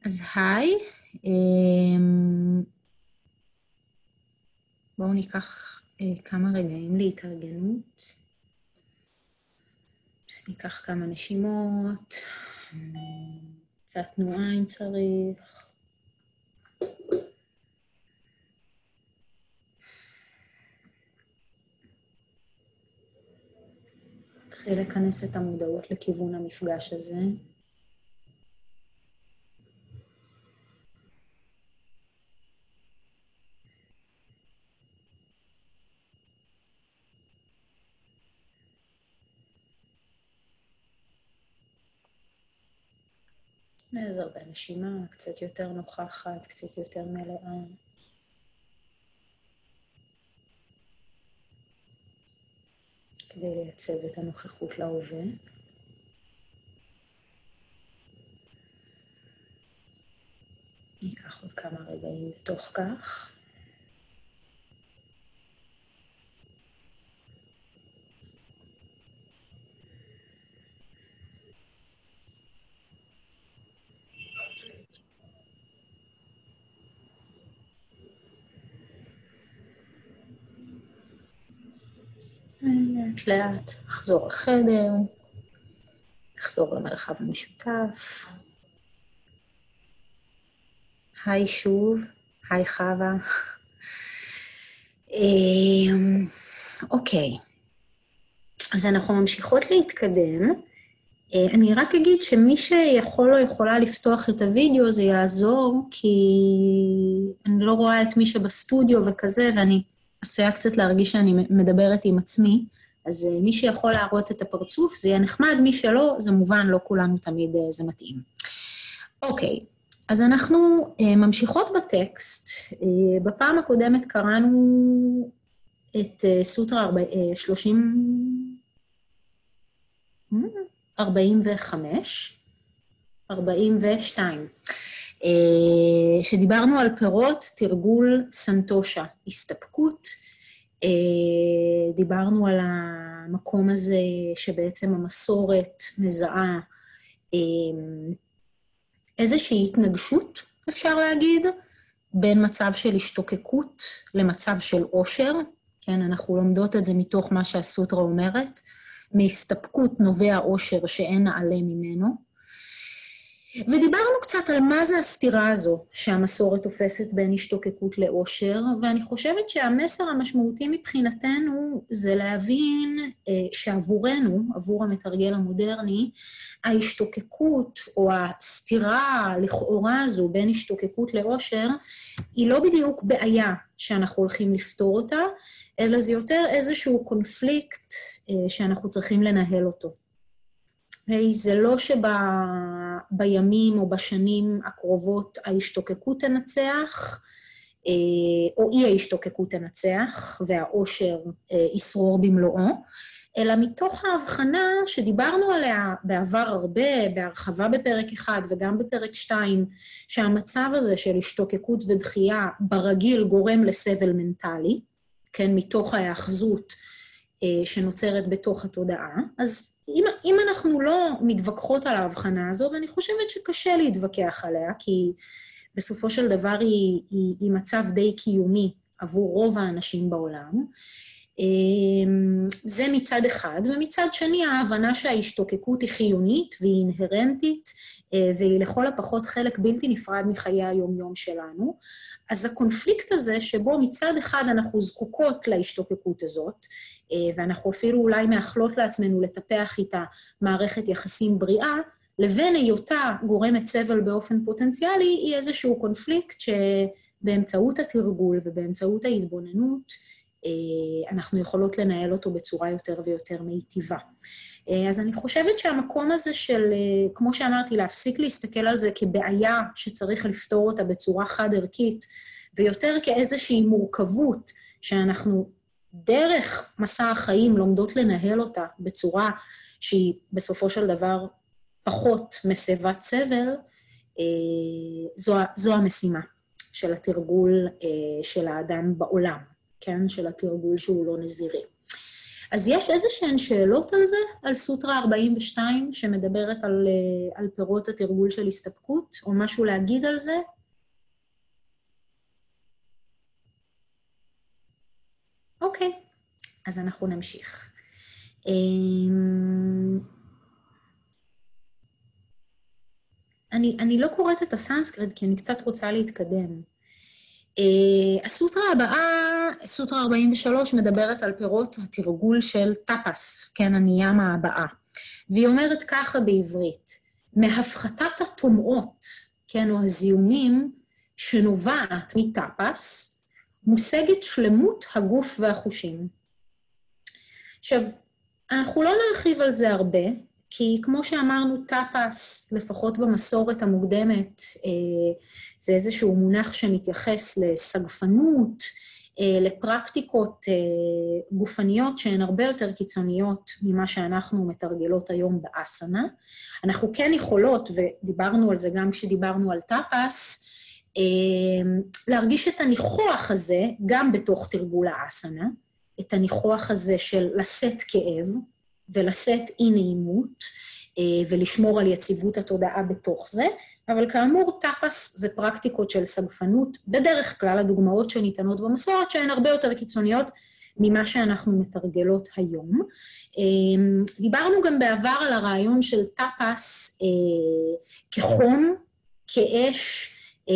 אז היי, אמ, בואו ניקח כמה רגעים להתארגנות. אז ניקח כמה נשימות, קצת תנועה אם צריך. נתחיל לכנס את המודעות לכיוון המפגש הזה. נעזר בנשימה, קצת יותר נוכחת, קצת יותר מלאה. כדי לייצב את הנוכחות להווה. ניקח עוד כמה רגעים בתוך כך. לאט לאט נחזור לחדר, נחזור למרחב המשותף. היי שוב, היי חווה. אוקיי, אז אנחנו ממשיכות להתקדם. אני רק אגיד שמי שיכול או יכולה לפתוח את הוידאו זה יעזור, כי אני לא רואה את מי שבסטודיו וכזה, ואני עשויה קצת להרגיש שאני מדברת עם עצמי, אז מי שיכול להראות את הפרצוף זה יהיה נחמד, מי שלא, זה מובן, לא כולנו תמיד זה מתאים. אוקיי. אז אנחנו ממשיכות בטקסט. בפעם הקודמת קראנו את סוטרה 42, שדיברנו על פירות תרגול סנטושה, הסתפקות. דיברנו על המקום הזה שבעצם המסורת מזהה איזושהי התנגשות, אפשר להגיד, בין מצב של השתוקקות למצב של עושר. כן, אנחנו לומדות את זה מתוך מה שהסוטרה אומרת. מהסתפקות נובע עושר שאין נעלה ממנו. ודיברנו קצת על מה זה הסתירה הזו שהמסורת תופסת בין השתוקקות לעושר, ואני חושבת שהמסר המשמעותי מבחינתנו זה להבין שעבורנו, עבור המתרגל המודרני, ההשתוקקות או הסתירה לכאורה הזו בין השתוקקות לעושר, היא לא בדיוק בעיה שאנחנו הולכים לפתור אותה, אלא זה יותר איזשהו קונפליקט שאנחנו צריכים לנהל אותו. זה לא שבימים או בשנים הקרובות ההשתוקקות תנצח, או אי ההשתוקקות תנצח, והעושר ישרור במלואו, אלא מתוך ההבחנה שדיברנו עליה בעבר הרבה, בהרחבה בפרק 1 וגם בפרק 2, שהמצב הזה של השתוקקות ודחייה ברגיל גורם לסבל מנטלי, כן, מתוך ההאחזות שנוצרת בתוך התודעה. אז אם אנחנו לא מתווכחות על ההבחנה הזו, ואני חושבת שקשה להתווכח עליה, כי בסופו של דבר היא מצב די קיומי עבור רוב האנשים בעולם, זה מצד אחד, ומצד שני ההבנה שההשתוקקות היא חיונית והיא אינהרנטית, והיא לכל הפחות חלק בלתי נפרד מחיי היום-יום שלנו. אז הקונפליקט הזה שבו מצד אחד אנחנו זקוקות להשתוקקות הזאת, ואנחנו אפילו אולי מאחלות לעצמנו לטפח איתה מערכת יחסים בריאה, לבין היותה גורמת סבל באופן פוטנציאלי, היא איזשהו קונפליקט שבאמצעות התרגול ובאמצעות ההתבוננות, אנחנו יכולות לנהל אותו בצורה יותר ויותר מיטיבה. אז אני חושבת שהמקום הזה של, כמו שאמרתי, להפסיק להסתכל על זה כבעיה שצריך לפתור אותה בצורה חד-ערכית, ויותר כאיזושהי מורכבות שאנחנו דרך מסע החיים לומדות לנהל אותה בצורה שהיא בסופו של דבר פחות מסבת סבל, זו המשימה של התרגול של האדם בעולם, כן? של התרגול שהוא לא נזירי. אז יש איזשהן שאלות על זה, על סוטרה 42, שמדברת על פירות התרגול של הסתפקות, או משהו להגיד על זה? אוקיי, אז אנחנו נמשיך. אני לא קוראת את הסנסקריט, כי אני קצת רוצה להתקדם. הסוטרה הבאה, סוטרה 43, מדברת על פירות התרגול של טאפס, כן, הניאמה הבאה. והיא אומרת ככה בעברית, מהפחתת הטומאות, כן, או הזיהומים שנובעת מטאפס, מושגת שלמות הגוף והחושים. עכשיו, אנחנו לא נרחיב על זה הרבה, כי כמו שאמרנו, טאפס, לפחות במסורת המוקדמת, זה איזשהו מונח שמתייחס לסגפנות, לפרקטיקות גופניות שהן הרבה יותר קיצוניות ממה שאנחנו מתרגלות היום באסנה. אנחנו כן יכולות, ודיברנו על זה גם כשדיברנו על טאפס, להרגיש את הניחוח הזה גם בתוך תרגול האסנה, את הניחוח הזה של לשאת כאב ולשאת אי נעימות, ולשמור על יציבות התודעה בתוך זה, אבל כאמור, טאפס זה פרקטיקות של סגפנות, בדרך כלל הדוגמאות שניתנות במסורת, שהן הרבה יותר קיצוניות ממה שאנחנו מתרגלות היום. דיברנו גם בעבר על הרעיון של טאפס כחום, כאש,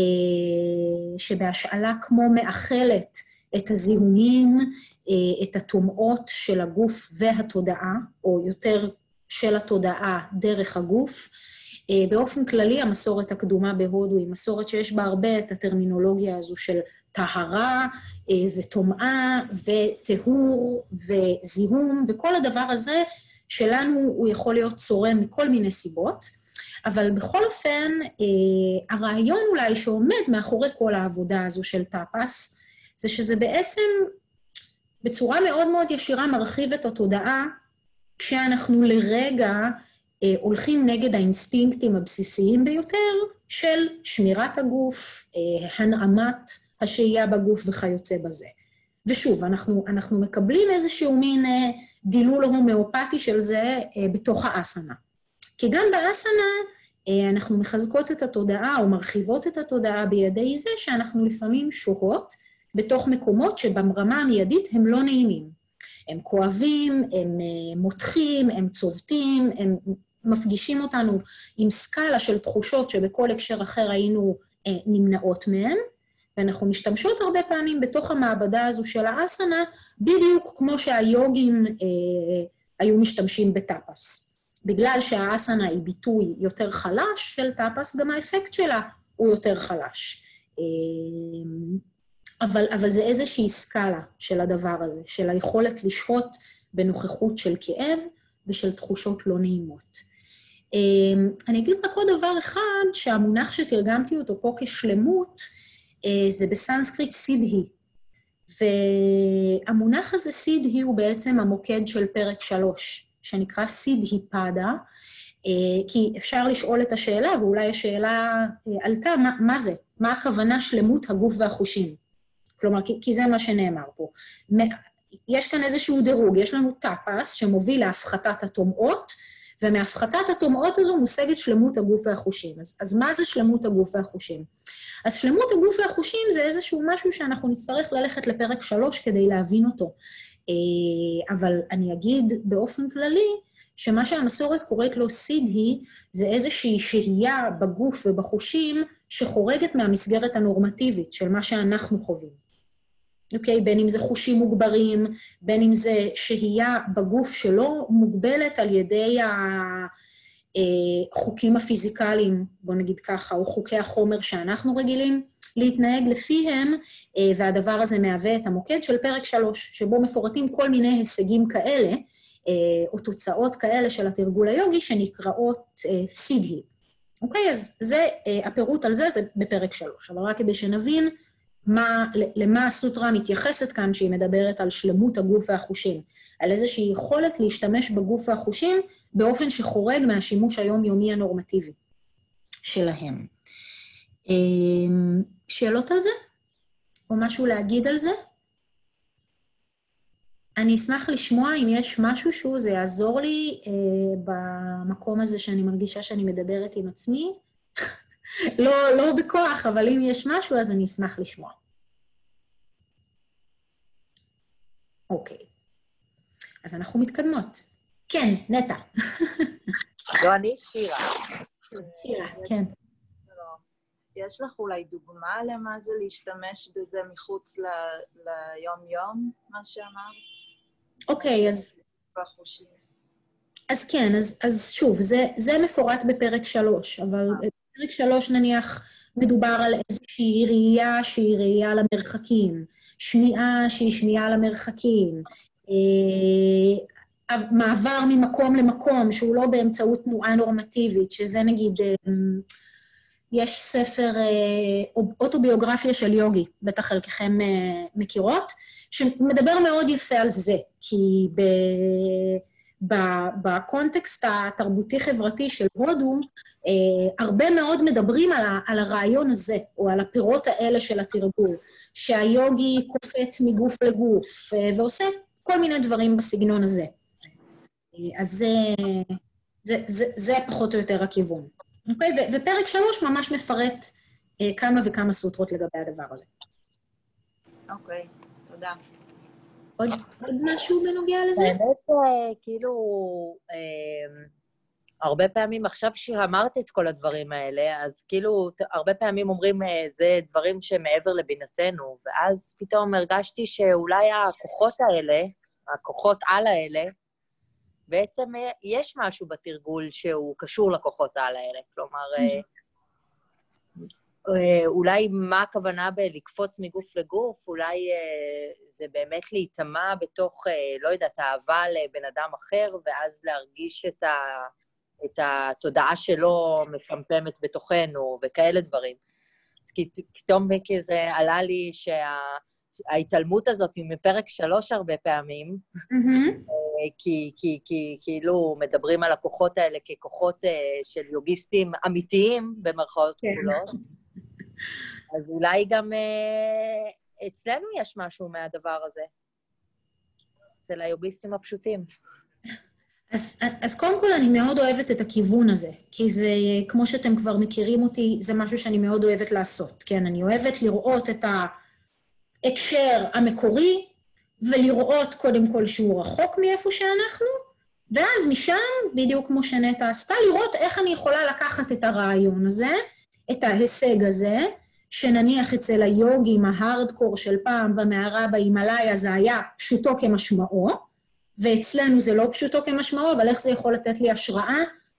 שבהשאלה כמו מאכלת את הזיהומים, את הטומאות של הגוף והתודעה, או יותר של התודעה דרך הגוף. באופן כללי, המסורת הקדומה בהודו היא מסורת שיש בה הרבה את הטרמינולוגיה הזו של טהרה וטומאה וטהור וזיהום, וכל הדבר הזה שלנו הוא יכול להיות צורם מכל מיני סיבות, אבל בכל אופן, הרעיון אולי שעומד מאחורי כל העבודה הזו של טאפס, זה שזה בעצם בצורה מאוד מאוד ישירה מרחיב את התודעה, כשאנחנו לרגע הולכים נגד האינסטינקטים הבסיסיים ביותר של שמירת הגוף, הנעמת השהייה בגוף וכיוצא בזה. ושוב, אנחנו מקבלים איזשהו מין דילול הומאופתי של זה בתוך האסנה. כי גם באסנה אנחנו מחזקות את התודעה או מרחיבות את התודעה בידי זה שאנחנו לפעמים שוהות בתוך מקומות שברמה המיידית הם לא נעימים. הם כואבים, הם מותחים, הם צובטים, הם מפגישים אותנו עם סקאלה של תחושות שבכל הקשר אחר היינו נמנעות מהם, ואנחנו משתמשות הרבה פעמים בתוך המעבדה הזו של האסנה, בדיוק כמו שהיוגים היו משתמשים בטאפס. בגלל שהאסנה היא ביטוי יותר חלש של טאפס, גם האפקט שלה הוא יותר חלש. אבל זה איזושהי סקאלה של הדבר הזה, של היכולת לשהות בנוכחות של כאב ושל תחושות לא נעימות. אני אגיד רק עוד דבר אחד, שהמונח שתרגמתי אותו פה כשלמות, זה בסנסקריט סידהי. והמונח הזה סידהי הוא בעצם המוקד של פרק 3, שנקרא סידהי פאדה, כי אפשר לשאול את השאלה, ואולי השאלה עלתה, מה זה? מה הכוונה שלמות הגוף והחושים? כלומר, כי זה מה שנאמר פה. יש כאן איזשהו דירוג, יש לנו טאפס שמוביל להפחתת הטומאות, ומהפחתת הטומאות הזו מושגת שלמות הגוף והחושים. אז מה זה שלמות הגוף והחושים? אז שלמות הגוף והחושים זה איזשהו משהו שאנחנו נצטרך ללכת לפרק 3 כדי להבין אותו. אבל אני אגיד באופן כללי, שמה שהמסורת קוראת לו סידהי, זה איזושהי שהייה בגוף ובחושים שחורגת מהמסגרת הנורמטיבית של מה שאנחנו חווים. אוקיי? בין אם זה חושים מוגברים, בין אם זה שהייה בגוף שלא מוגבלת על ידי החוקים הפיזיקליים, בוא נגיד ככה, או חוקי החומר שאנחנו רגילים להתנהג לפיהם, והדבר הזה מהווה את המוקד של פרק 3, שבו מפורטים כל מיני הישגים כאלה, או תוצאות כאלה של התרגול היוגי, שנקראות סידהי. אוקיי, אז זה, הפירוט על זה, זה בפרק 3, אבל רק כדי שנבין למה הסוטרה מתייחסת כאן, שהיא מדברת על שלמות הגוף והחושים, על איזושהי יכולת להשתמש בגוף והחושים, באופן שחורג מהשימוש היומיומי הנורמטיבי שלהם. שאלות על זה? או משהו להגיד על זה? אני אשמח לשמוע אם יש משהו שהוא, זה יעזור לי במקום הזה שאני מרגישה שאני מדברת עם עצמי. לא בכוח, אבל אם יש משהו, אז אני אשמח לשמוע. אוקיי. אז אנחנו מתקדמות. כן, נטע. לא, אני שירה. שירה, כן. יש לך אולי דוגמה למה זה להשתמש בזה מחוץ ליום-יום, מה שאמרת? אוקיי, אז כן, אז שוב, זה מפורט בפרק 3, אבל בפרק 3 נניח מדובר על איזושהי ראייה שהיא ראייה למרחקים, שמיעה שהיא שמיעה למרחקים, מעבר ממקום למקום שהוא לא באמצעות תנועה נורמטיבית, שזה נגיד, יש ספר אוטוביוגרפיה של יוגי, בטח חלקכם מכירות, שמדבר מאוד יפה על זה, כי בקונטקסט התרבותי-חברתי של הודו, הרבה מאוד מדברים על הרעיון הזה, או על הפירות האלה של התרגול, שהיוגי קופץ מגוף לגוף, ועושה כל מיני דברים בסגנון הזה. אז זה פחות או יותר הכיוון. אוקיי? ופרק 3 ממש מפרט כמה וכמה סוטרות לגבי הדבר הזה. אוקיי, תודה. עוד משהו בנוגע לזה? האמת, כאילו, הרבה פעמים, עכשיו שאמרת את כל הדברים האלה, אז כאילו, הרבה פעמים אומרים, זה דברים שמעבר לבינתנו, ואז פתאום הרגשתי שאולי הכוחות האלה, הכוחות על האלה, בעצם יש משהו בתרגול שהוא קשור לכוחות על האלה. כלומר, אולי מה הכוונה בלקפוץ מגוף לגוף, אולי זה באמת להתאמה בתוך, לא יודעת, אהבה לבן אדם אחר, ואז להרגיש את התודעה שלו מפמפמת בתוכנו, וכאלה דברים. אז פתאום כזה עלה לי ההתעלמות הזאת מפרק 3 הרבה פעמים, כי כאילו מדברים על הכוחות האלה ככוחות של יוגיסטים אמיתיים, במרכאות כפולות. אז אולי גם אצלנו יש משהו מהדבר הזה, אצל היוגיסטים הפשוטים. אז קודם כל אני מאוד אוהבת את הכיוון הזה, כי זה, כמו שאתם כבר מכירים אותי, זה משהו שאני מאוד אוהבת לעשות. כן, אני אוהבת לראות את ההקשר המקורי, ולראות קודם כל שהוא רחוק מאיפה שאנחנו, ואז משם, בדיוק כמו שנטע עשתה, לראות איך אני יכולה לקחת את הרעיון הזה, את ההישג הזה, שנניח אצל היוגים ההארדקור של פעם במערה בהימאליה זה היה פשוטו כמשמעו, ואצלנו זה לא פשוטו כמשמעו, אבל איך זה יכול לתת לי השראה?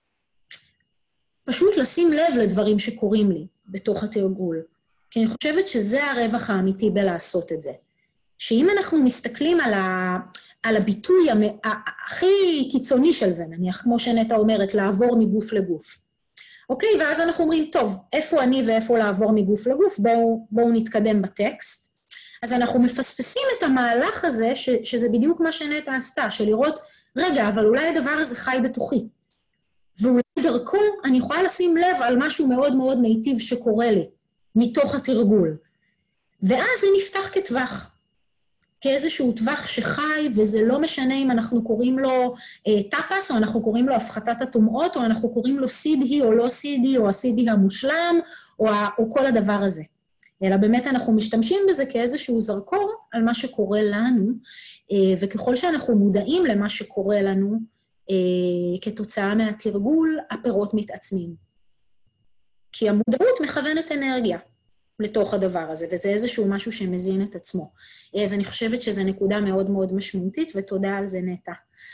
פשוט לשים לב לדברים שקורים לי בתוך התרגול. כי אני חושבת שזה הרווח האמיתי בלעשות את זה. שאם אנחנו מסתכלים על הביטוי הכי קיצוני של זה, נניח, כמו שנטע אומרת, לעבור מגוף לגוף. אוקיי, ואז אנחנו אומרים, טוב, איפה אני ואיפה לעבור מגוף לגוף? בואו נתקדם בטקסט. אז אנחנו מפספסים את המהלך הזה, שזה בדיוק מה שנטע עשתה, של לראות, רגע, אבל אולי הדבר הזה חי בתוכי. ואולי דרכו אני יכולה לשים לב על משהו מאוד מאוד מיטיב שקורה לי, מתוך התרגול. ואז זה נפתח כטווח. כאיזשהו טווח שחי, וזה לא משנה אם אנחנו קוראים לו טאפס, או אנחנו קוראים לו הפחתת הטומאות, או אנחנו קוראים לו CDI או לא CDI, או ה-CDI המושלם, או כל הדבר הזה. אלא באמת אנחנו משתמשים בזה כאיזשהו זרקור על מה שקורה לנו, וככל שאנחנו מודעים למה שקורה לנו, כתוצאה מהתרגול, הפירות מתעצמים. כי המודעות מכוונת אנרגיה לתוך הדבר הזה, וזה איזשהו משהו שמזין את עצמו. אז אני חושבת שזו נקודה מאוד מאוד משמעותית, ותודה על זה נטע.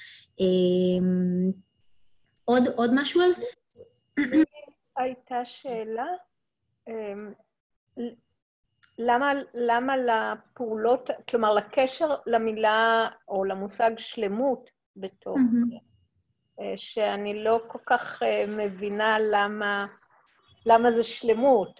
עוד משהו על זה? הייתה שאלה, למה לפעולות, כלומר לקשר למילה או למושג שלמות בתוך, שאני לא כל כך מבינה למה זה שלמות,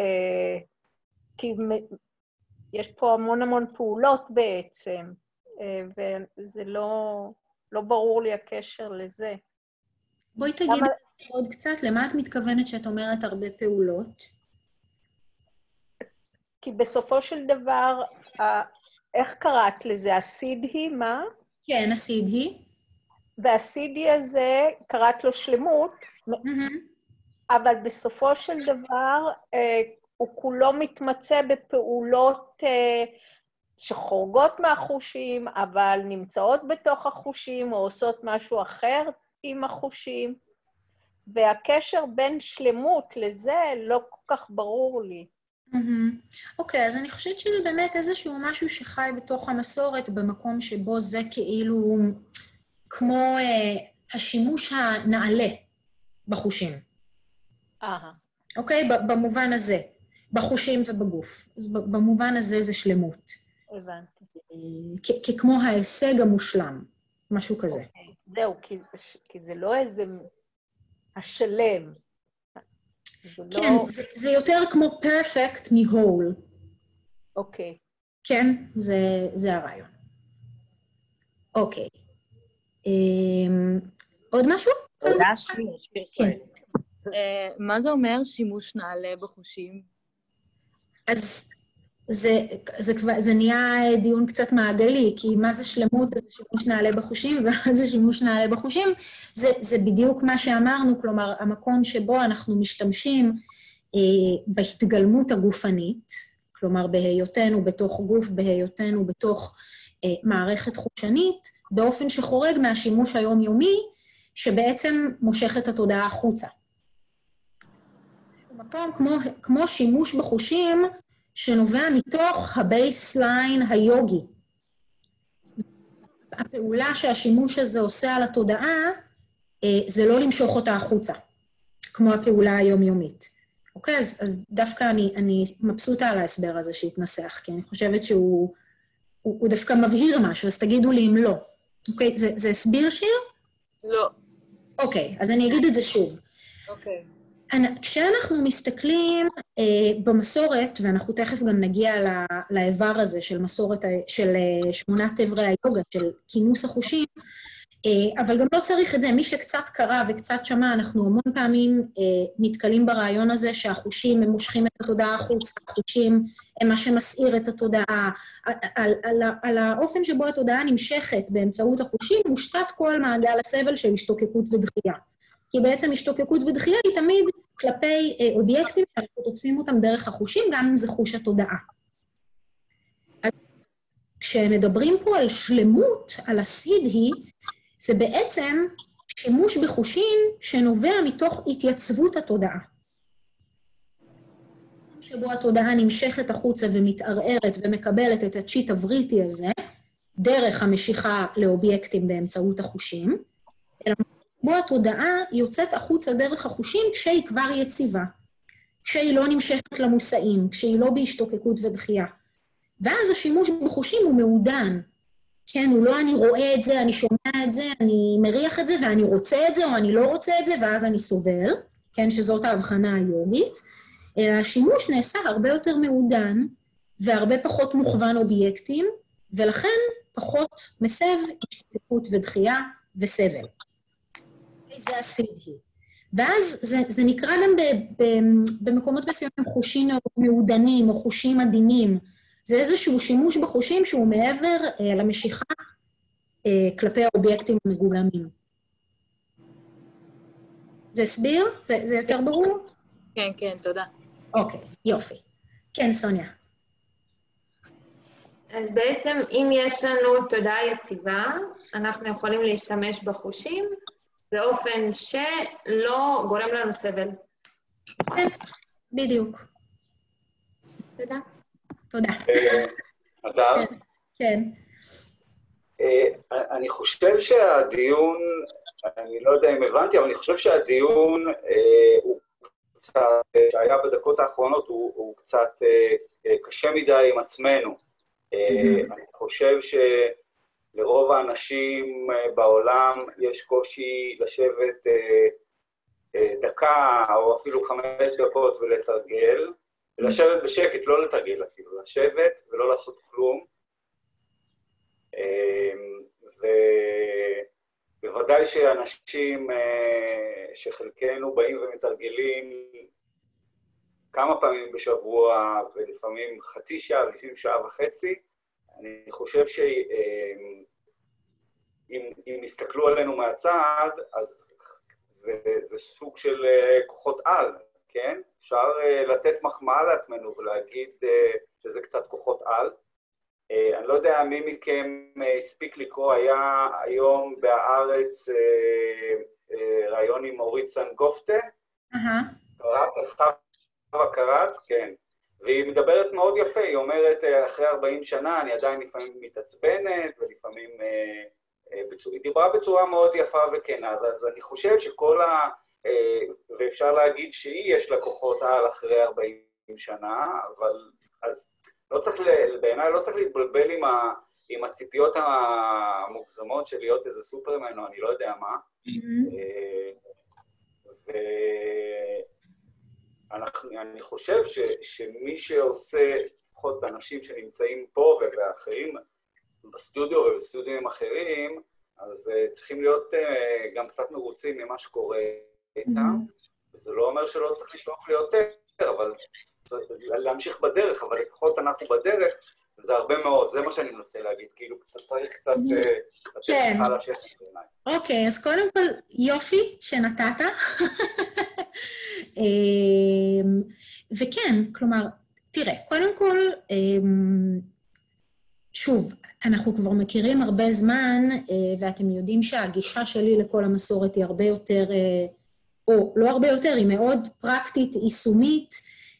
כי יש פה המון המון פעולות בעצם, וזה לא ברור לי הקשר לזה. בואי תגידי עוד קצת, למה את מתכוונת שאת אומרת הרבה פעולות? כי בסופו של דבר, איך קראת לזה? הסידהי, מה? כן, הסידהי. והסידהי הזה, קראת לו שלמות, אבל בסופו של דבר הוא כולו מתמצא בפעולות שחורגות מהחושים, אבל נמצאות בתוך החושים, או עושות משהו אחר עם החושים, והקשר בין שלמות לזה לא כל כך ברור לי. אוקיי, אז אני חושבת שזה באמת איזשהו משהו שחי בתוך המסורת, במקום שבו זה כאילו כמו השימוש הנעלה בחושים. אוקיי? במובן הזה, בחושים ובגוף. אז במובן הזה זה שלמות. הבנתי. כמו ההישג המושלם, משהו כזה. זהו, כי זה לא איזה השלם. כן, זה יותר כמו perfect מ-whole. אוקיי. כן, זה הרעיון. אוקיי. עוד משהו? תודה, שיר. כן. מה זה אומר שימוש נעלה בחושים? אז זה נהיה דיון קצת מעגלי, כי מה זה שלמות, זה שימוש נעלה בחושים, ומה זה שימוש נעלה בחושים, זה בדיוק מה שאמרנו, כלומר, המקום שבו אנחנו משתמשים בהתגלמות הגופנית, כלומר, בהיותנו בתוך גוף, בהיותנו בתוך מערכת חושנית, באופן שחורג מהשימוש היומיומי, שבעצם מושך את התודעה החוצה. מקום כמו שימוש בחושים, שנובע מתוך הבייסליין היוגי. הפעולה שהשימוש הזה עושה על התודעה, זה לא למשוך אותה החוצה, כמו הפעולה היומיומית. אוקיי, אז דווקא אני מבסוטה על ההסבר הזה שהתנסח, כי אני חושבת שהוא דווקא מבהיר משהו, אז תגידו לי אם לא. אוקיי, זה הסביר שיר? לא. אוקיי, אז אני אגיד את זה שוב. אוקיי. כשאנחנו מסתכלים במסורת, ואנחנו תכף גם נגיע לאיבר הזה של מסורת, של 8 איברי היוגה, של כינוס החושים, אבל גם לא צריך את זה. מי שקצת קרא וקצת שמע, אנחנו המון פעמים נתקלים ברעיון הזה שהחושים הם מושכים את התודעה החוץ, החושים הם מה שמסעיר את התודעה, על האופן שבו התודעה נמשכת באמצעות החושים, מושתת כל מעגל הסבל של השתוקקות ודחייה. כי בעצם השתוקקות ודחייה היא תמיד כלפי אובייקטים שאנחנו תופסים אותם דרך החושים, גם אם זה חוש התודעה. אז כשמדברים פה על שלמות, על הסידהי, זה בעצם שימוש בחושים שנובע מתוך התייצבות התודעה. שבו התודעה נמשכת החוצה ומתערערת ומקבלת את הצ'יט הבריטי הזה, דרך המשיכה לאובייקטים באמצעות החושים, אלא בו התודעה יוצאת החוצה דרך החושים כשהיא כבר יציבה, כשהיא לא נמשכת למושאים, כשהיא לא בהשתוקקות ודחייה. ואז השימוש בחושים הוא מעודן. כן, הוא לא אני רואה את זה, אני שומע את זה, אני מריח את זה ואני רוצה את זה או אני לא רוצה את זה ואז אני סובל, כן, שזאת ההבחנה היוגית. אלא השימוש נעשה הרבה יותר מעודן והרבה פחות מוכוון אובייקטים, ולכן פחות מסב השתוקקות ודחייה וסבל. זה הסידהי. ואז זה נקרא גם במקומות מסוימים חושים מעודנים או חושים עדינים. זה איזשהו שימוש בחושים שהוא מעבר למשיכה כלפי האובייקטים המגולמים. זה הסביר? זה יותר ברור? כן, כן, תודה. אוקיי, יופי. כן, סוניה. אז בעצם אם יש לנו תודעה יציבה, אנחנו יכולים להשתמש בחושים, באופן שלא גורם לנו סבל. כן, בדיוק. תודה. תודה. אדר? כן. אני חושב שהדיון, אני לא יודע אם הבנתי, אבל אני חושב שהדיון הוא קצת, שהיה בדקות האחרונות, הוא קצת קשה מדי עם עצמנו. אני חושב לרוב האנשים בעולם יש קושי לשבת דקה או אפילו 5 דקות ולתרגל, ולשבת בשקט, לא לתרגל אפילו, לשבת ולא לעשות כלום. ובוודאי שאנשים שחלקנו באים ומתרגלים כמה פעמים בשבוע ולפעמים חצי שעה ולפעמים שעה וחצי, אני חושב אם יסתכלו עלינו מהצד, אז זה סוג של כוחות על, כן? אפשר לתת מחמאה לעצמנו ולהגיד שזה קצת כוחות על. אני לא יודע מי מכם הספיק לקרוא, היה היום בהארץ רעיון עם אורית סנגופטה. קראת, כן. והיא מדברת מאוד יפה, היא אומרת, אחרי 40 שנה אני עדיין לפעמים מתעצבנת, ולפעמים היא דיברה בצורה מאוד יפה וכנה, אז אני חושב שכל ואפשר להגיד שהיא יש לה כוחות על אחרי 40 שנה, אבל אז בעיניי לא צריך להתבלבל עם הציפיות המוגזמות של להיות איזה סופרמן, או אני לא יודע מה. אני חושב שמי שעושה, לפחות אנשים שנמצאים פה ואחרים, בסטודיו ובסטודיו אחרים, אז צריכים להיות גם קצת מרוצים ממה שקורה איתם, וזה לא אומר שלא צריך לשלוח לי יותר, אבל להמשיך בדרך, אבל לפחות אנחנו בדרך, זה הרבה מאוד, זה מה שאני מנסה להגיד, כאילו צריך קצת לתת לך לשכם בעיניי. אוקיי, אז קודם כל, יופי שנתת. וכן, כלומר, תראה, קודם כל, שוב, אנחנו כבר מכירים הרבה זמן, ואתם יודעים שהגישה שלי לכל המסורת היא הרבה יותר, או לא הרבה יותר, היא מאוד פרקטית, יישומית,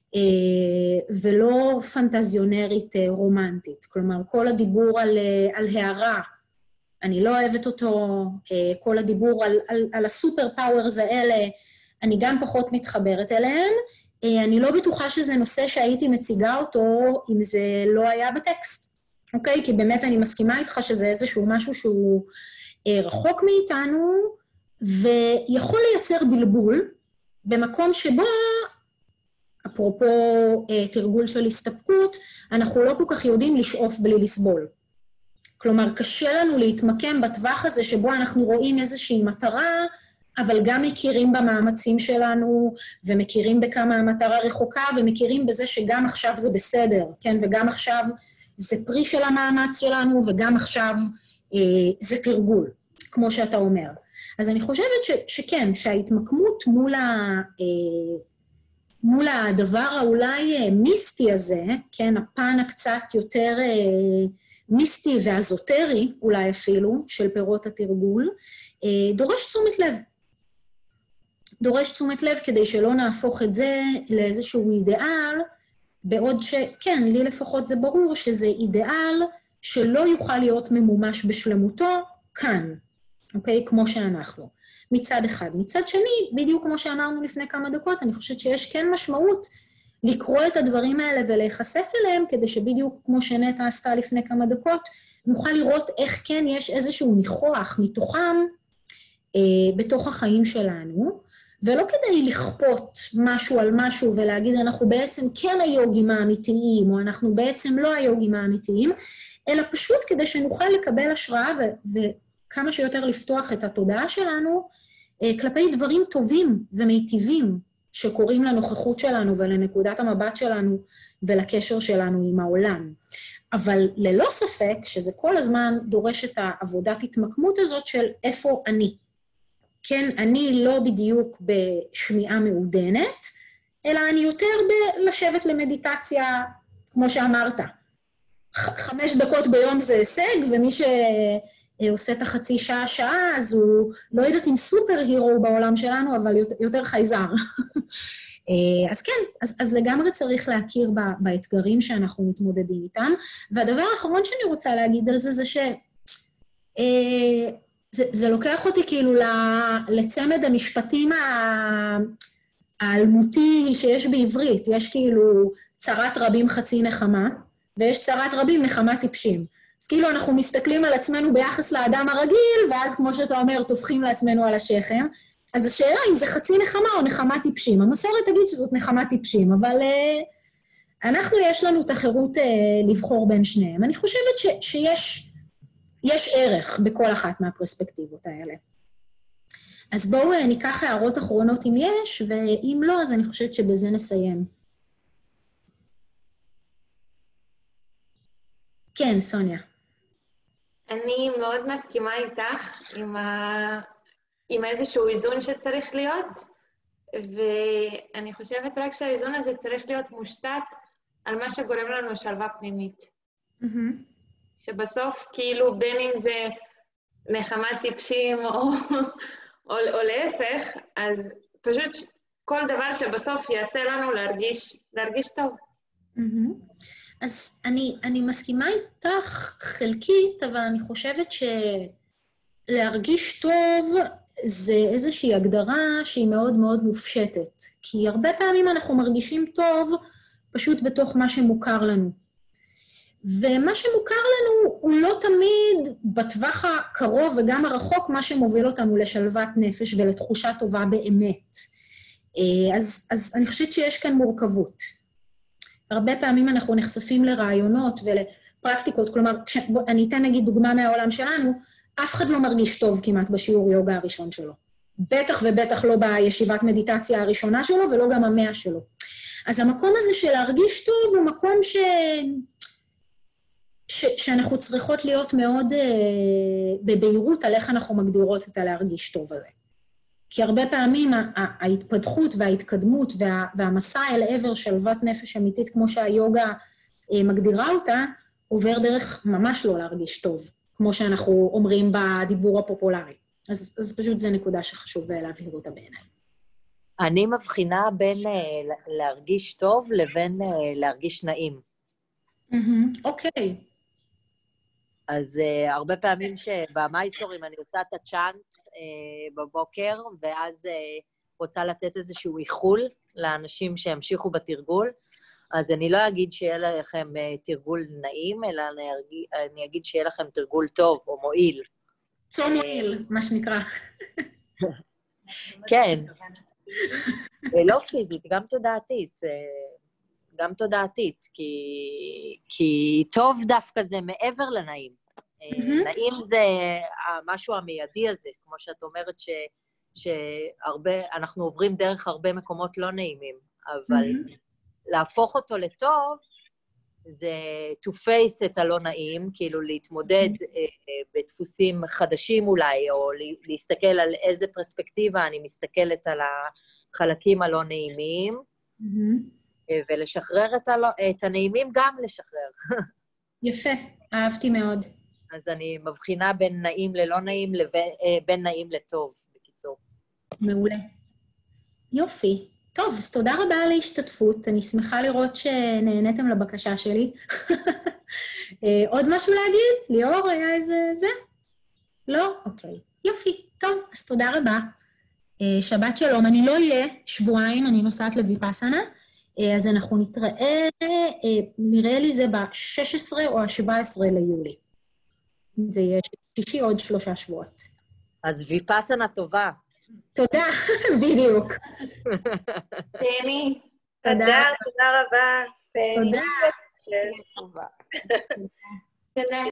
ולא פנטזיונרית רומנטית. כלומר, כל הדיבור על הערה, אני לא אוהבת אותו, כל הדיבור על הסופר פאוורס האלה, אני גם פחות מתחברת אליהם. אני לא בטוחה שזה נושא שהייתי מציגה אותו אם זה לא היה בטקסט. אוקיי? כי באמת אני מסכימה איתך שזה איזשהו משהו שהוא רחוק מאיתנו, ויכול לייצר בלבול במקום שבו, אפרופו תרגול של הסתפקות, אנחנו לא כל כך יודעים לשאוף בלי לסבול. כלומר, קשה לנו להתמקם בטווח הזה שבו אנחנו רואים איזושהי מטרה, אבל גם מכירים במאמצים שלנו, ומכירים בכמה המטרה רחוקה, ומכירים בזה שגם עכשיו זה בסדר, כן? וגם עכשיו זה פרי של המאמץ שלנו, וגם עכשיו זה תרגול, כמו שאתה אומר. אז אני חושבת שכן, שההתמקמות מול הדבר האולי מיסטי הזה, כן, הפן הקצת יותר מיסטי ואזוטרי, אולי אפילו, של פירות התרגול, דורש תשומת לב. דורש תשומת לב כדי שלא נהפוך את זה לאיזשהו אידיאל, בעוד שכן, לי לפחות זה ברור שזה אידיאל שלא יוכל להיות ממומש בשלמותו כאן, אוקיי? כמו שאנחנו. מצד אחד. מצד שני, בדיוק כמו שאמרנו לפני כמה דקות, אני חושבת שיש כן משמעות לקרוא את הדברים האלה ולהיחשף אליהם, כדי שבדיוק כמו שנטע עשתה לפני כמה דקות, נוכל לראות איך כן יש איזשהו ניחוח מתוכם בתוך החיים שלנו, ולא כדי לכפות משהו על משהו ולהגיד אנחנו בעצם כן היוגים האמיתיים, או אנחנו בעצם לא היוגים האמיתיים, אלא פשוט כדי שנוכל לקבל השראה וכמה שיותר לפתוח את התודעה שלנו כלפי דברים טובים ומיטיבים שקורים לנוכחות שלנו ולנקודת המבט שלנו ולקשר שלנו עם העולם. אבל ללא ספק שזה כל הזמן דורש את העבודת התמקמות הזאת של איפה אני. כן, אני לא בדיוק בשמיעה מעודנת, אלא אני יותר לשבת למדיטציה, כמו שאמרת. 5 דקות ביום זה הישג, ומי שעושה את החצי שעה, אז הוא לא יודעת אם סופר הירו בעולם שלנו, אבל יותר חייזר. אז כן, אז לגמרי צריך להכיר באתגרים שאנחנו מתמודדים איתם. והדבר האחרון שאני רוצה להגיד על זה, זה זה לוקח אותי כאילו לצמד המשפטים האלמותי שיש בעברית. יש כאילו צרת רבים חצי נחמה, ויש צרת רבים נחמה טיפשים. אז כאילו אנחנו מסתכלים על עצמנו ביחס לאדם הרגיל, ואז כמו שאתה אומר, תופכים לעצמנו על השכם. אז השאלה אם זה חצי נחמה או נחמה טיפשים. המסורת תגיד שזאת נחמה טיפשים, אבל אנחנו יש לנו את החירות לבחור בין שניהם. אני חושבת שיש ערך בכל אחת מהפרספקטיבות האלה. אז בואו ניקח הערות אחרונות אם יש, ואם לא, אז אני חושבת שבזה נסיים. כן, סוניה. אני מאוד מסכימה איתך עם איזשהו איזון שצריך להיות, ואני חושבת רק שהאיזון הזה צריך להיות מושתת על מה שגורם לנו שלווה פנימית. שבסוף, כאילו, בין אם זה נחמת טיפשים או להפך, אז פשוט כל דבר שבסוף יעשה לנו להרגיש טוב. אז אני מסכימה איתך חלקית, אבל אני חושבת שלהרגיש טוב זה איזושהי הגדרה שהיא מאוד מאוד מופשטת. כי הרבה פעמים אנחנו מרגישים טוב פשוט בתוך מה שמוכר לנו. ומה שמוכר לנו הוא לא תמיד בטווח הקרוב וגם הרחוק מה שמוביל אותנו לשלוות נפש ולתחושה טובה באמת. אז אני חושבת שיש כאן מורכבות. הרבה פעמים אנחנו נחשפים לרעיונות ולפרקטיקות, כלומר, אני אתן נגיד דוגמה מהעולם שלנו, אף אחד לא מרגיש טוב כמעט בשיעור יוגה הראשון שלו. בטח ובטח לא בישיבת מדיטציה הראשונה שלו ולא גם 100 שלו. אז המקום הזה של להרגיש טוב הוא מקום שאנחנו צריכות להיות מאוד בבהירות על איך אנחנו מגדירות את הלהרגיש טוב הזה. כי הרבה פעמים ההתפתחות וההתקדמות והמסע אל עבר שלוות נפש אמיתית, כמו שהיוגה מגדירה אותה, עובר דרך ממש לא להרגיש טוב, כמו שאנחנו אומרים בדיבור הפופולרי. אז פשוט זו נקודה שחשוב להבהיר אותה בעיניי. אני מבחינה בין להרגיש טוב לבין להרגיש נעים. אוקיי. אז הרבה פעמים שבמייסורים אני עושה את הצ'אנט בבוקר, ואז רוצה לתת איזשהו איחול לאנשים שימשיכו בתרגול, אז אני לא אגיד שיהיה לכם תרגול נעים, אלא אני אגיד שיהיה לכם תרגול טוב או מועיל. צום מועיל, מה שנקרא. כן. לא פיזית, גם תודעתית. גם תודעתית, כי טוב דווקא זה מעבר לנעים. נעים זה משהו המיידי הזה, כמו שאת אומרת אנחנו עוברים דרך הרבה מקומות לא נעימים, אבל להפוך אותו לטוב, זה to face את הלא נעים, כאילו להתמודד בדפוסים חדשים אולי, או להסתכל על איזה פרספקטיבה אני מסתכלת על החלקים הלא נעימים, ולשחרר את הנעימים גם לשחרר. יפה, אהבתי מאוד. אז אני מבחינה בין נעים ללא נעים, בין נעים לטוב, בקיצור. מעולה. יופי. טוב, אז תודה רבה על ההשתתפות. אני שמחה לראות שנהניתם לבקשה שלי. עוד משהו להגיד? ליאור, היה איזה זה? לא? אוקיי. יופי. טוב, אז תודה רבה. שבת שלום. אני לא אהיה שבועיים, אני נוסעת לויפאסנה, אז אנחנו נתראה, נראה לי זה ב-16 או ה-17 ליולי. זה יהיה 6 עוד 3 שבועות. אז ויפאסנה טובה. תודה, בדיוק. תהני. תודה, תודה רבה. תודה. טובה. תודה.